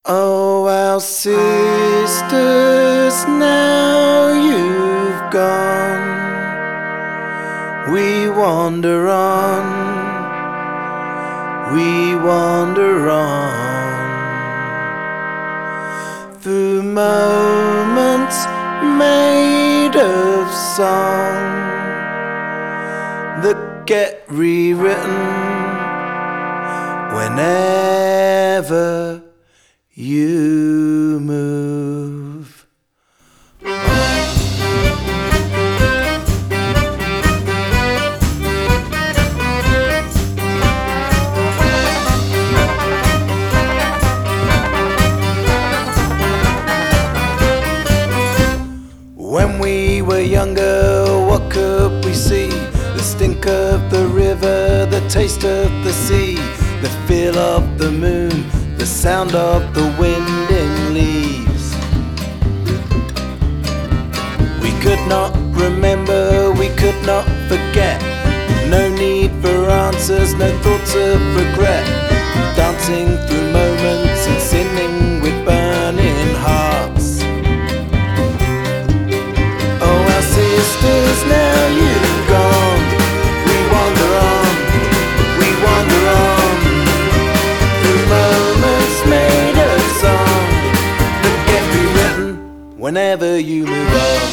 Oh, our sisters, now you've gone. We wander on, we wander on, through moments made of song that get rewritten whenever you move. When we were younger, what could we see? The stink of the river, the taste of the sea, the feel of the moon, the sound of the wind in leaves. We could not remember, we could not forget. No need for answers, no thoughts of regret. Dancing through moments and sinning with burning hearts. Oh, our sisters, now you've gone. We wander on, we wander on, through moments made of song that get rewritten whenever you move on.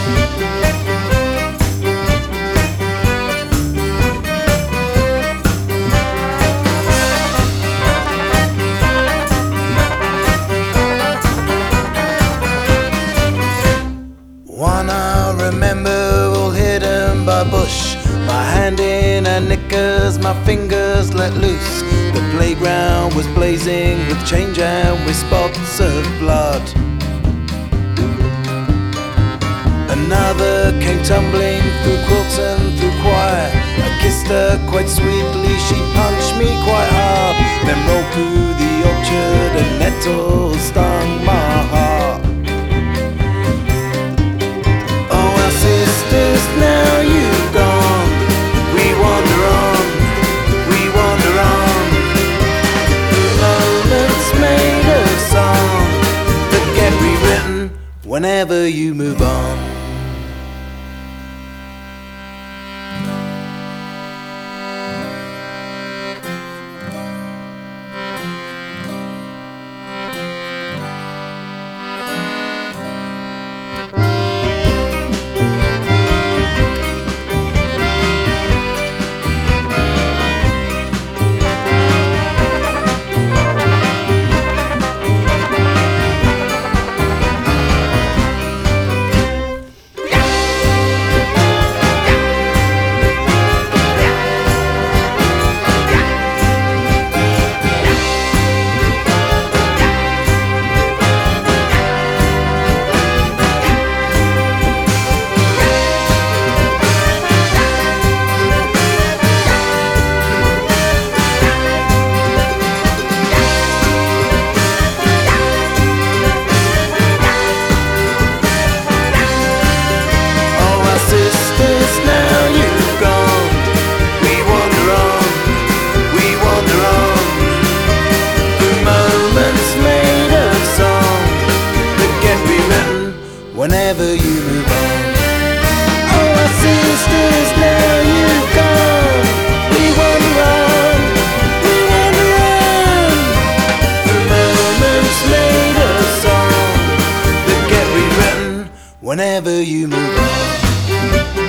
One I remember, all hidden by bush. My hand in her knickers, my fingers let loose. The playground was blazing with change and with spots of blood. Another came tumbling through quilts and through choir. I kissed her quite sweetly, she punched me quite hard. Then rolled through the orchard and nettles stung my heart. Sisters, now you've gone. We wander on, we wander on, through moments made of song that get rewritten whenever you move on. Whenever you move on. Oh, our sisters, now you've gone. We wander on, we wander on, through moments made of song that get rewritten whenever you move on.